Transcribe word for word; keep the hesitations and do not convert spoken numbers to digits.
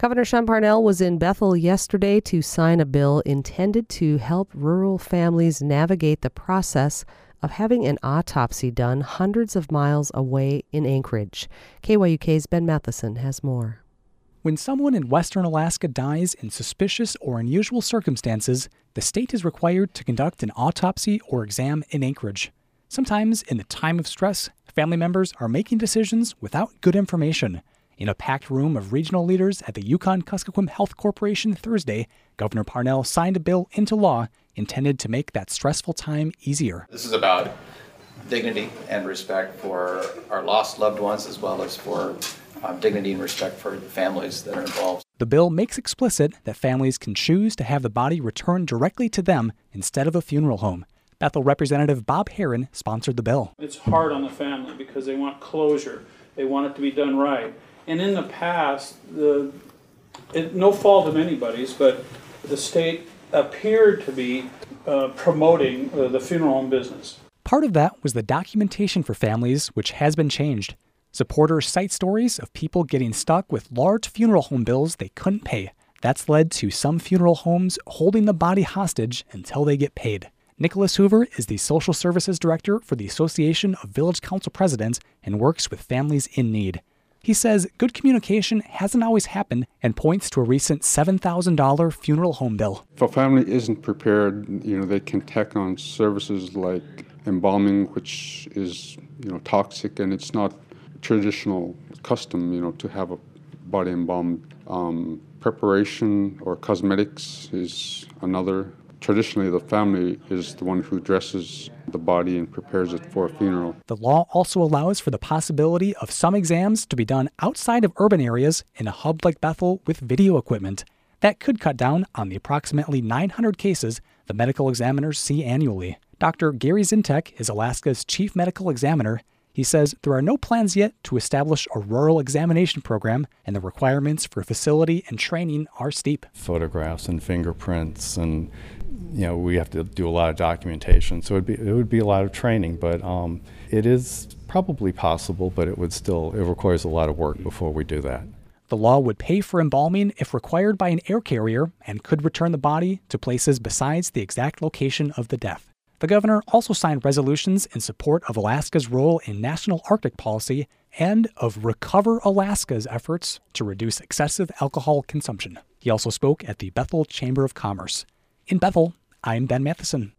Governor Sean Parnell was in Bethel yesterday to sign a bill intended to help rural families navigate the process of having an autopsy done hundreds of miles away in Anchorage. K Y U K's Ben Matheson has more. When someone in western Alaska dies in suspicious or unusual circumstances, the state is required to conduct an autopsy or exam in Anchorage. Sometimes, in the time of stress, family members are making decisions without good information. In a packed room of regional leaders at the Yukon-Kuskokwim Health Corporation Thursday, Governor Parnell signed a bill into law intended to make that stressful time easier. This is about dignity and respect for our lost loved ones, as well as for um, dignity and respect for the families that are involved. The bill makes explicit that families can choose to have the body returned directly to them instead of a funeral home. Bethel Representative Bob Herron sponsored the bill. It's hard on the family because they want closure. They want it to be done right. And in the past, the it, no fault of anybody's, but the state appeared to be uh, promoting uh, the funeral home business. Part of that was the documentation for families, which has been changed. Supporters cite stories of people getting stuck with large funeral home bills they couldn't pay. That's led to some funeral homes holding the body hostage until they get paid. Nicholas Hoover is the Social Services Director for the Association of Village Council Presidents and works with families in need. He says good communication hasn't always happened and points to a recent seven thousand dollars funeral home bill. If a family isn't prepared, you know, they can tack on services like embalming, which is, you know, toxic, and it's not traditional custom, you know, to have a body embalmed. Um, preparation or cosmetics is another. Traditionally, the family is the one who dresses the body and prepares it for a funeral. The law also allows for the possibility of some exams to be done outside of urban areas in a hub like Bethel with video equipment. That could cut down on the approximately nine hundred cases the medical examiners see annually. Doctor Gary Zintek is Alaska's chief medical examiner. He says there are no plans yet to establish a rural examination program, and the requirements for facility and training are steep. Photographs and fingerprints, and you know we have to do a lot of documentation, so it'd be, it would be a lot of training. But um, it is probably possible, but it would still it requires a lot of work before we do that. The law would pay for embalming if required by an air carrier and could return the body to places besides the exact location of the death. The governor also signed resolutions in support of Alaska's role in national Arctic policy and of Recover Alaska's efforts to reduce excessive alcohol consumption. He also spoke at the Bethel Chamber of Commerce. In Bethel, I'm Ben Matheson.